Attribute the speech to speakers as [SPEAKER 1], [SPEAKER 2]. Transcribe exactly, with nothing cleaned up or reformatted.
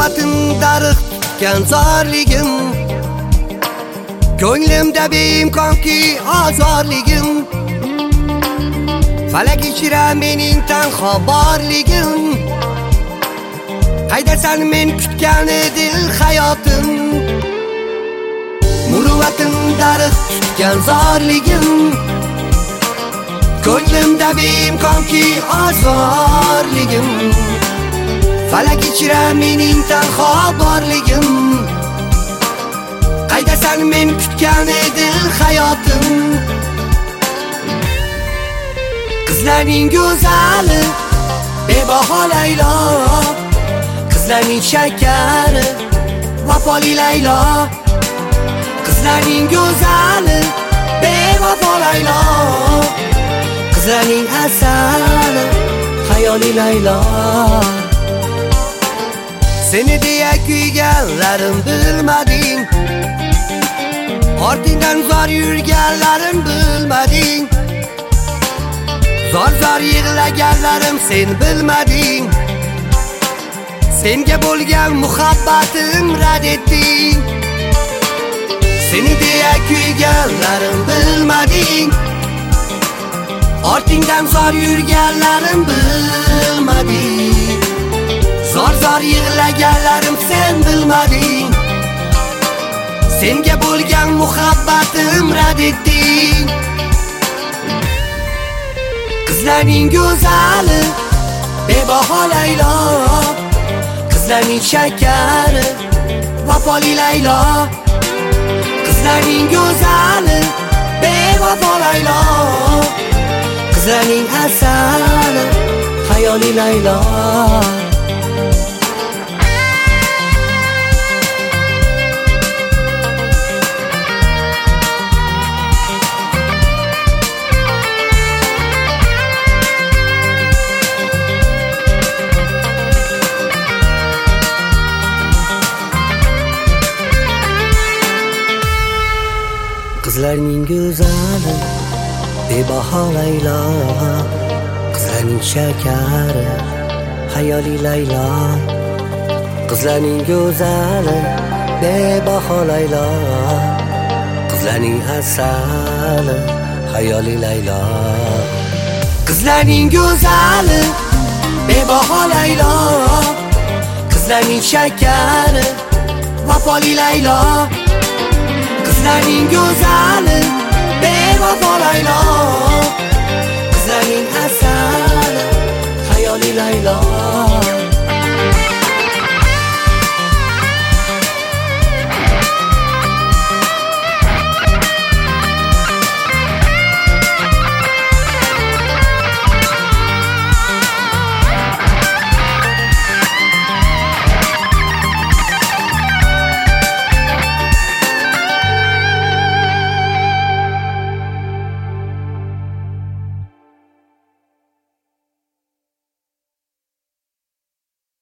[SPEAKER 1] Muruvvatin darıq tutgan zorligim, ko'nglimda beimkonki ozorligim, falak ichra mening tanho borligim. Qaydasan men kutgan dil hayotim, muruvvatin darıq tutgan zorligim, ko'nglimda beimkonki ozorligim, falak ichra mening tanho borligim. Qaydasan men kutgan dil hayotim. Qizlarning go'zali bebaho Laylo, qizlarning shakari vafoli Laylo, qizlarning go'zali bevafo Laylo, qizlarning asali hayoli Laylo. Seni deya kuyganlarim bilmading, ortingdan zor yurganlarim bilmading, zor zor yig'laganlarim sen bilmading, senga bo'lgan muhabbatim rad etding. Seni deya kuyganlarim bilmading, ortingdan zor yurganlarim bilmading, zor zor yig'laganlarim sen bilmading, senga bo'lgan muhabbatim rad etding. Qizlarning go'zali bebaho Laylo, qizlarning shakari vafoli Laylo, qizlarning go'zali bevafo Laylo, qizlarning asali hayoli Laylo. Qizlarning go'zali bebaho Laylo, qizlarning shakari hayoli Laylo, qizlarning go'zali bebaho Laylo, qizlarning asali hayoli Laylo. Qizlarning go'zali bebaho Laylo, qizlarning shakari vafoli Laylo, qizlarning go'zali bevafo Laylo, qizlarning asali hayoli Laylo.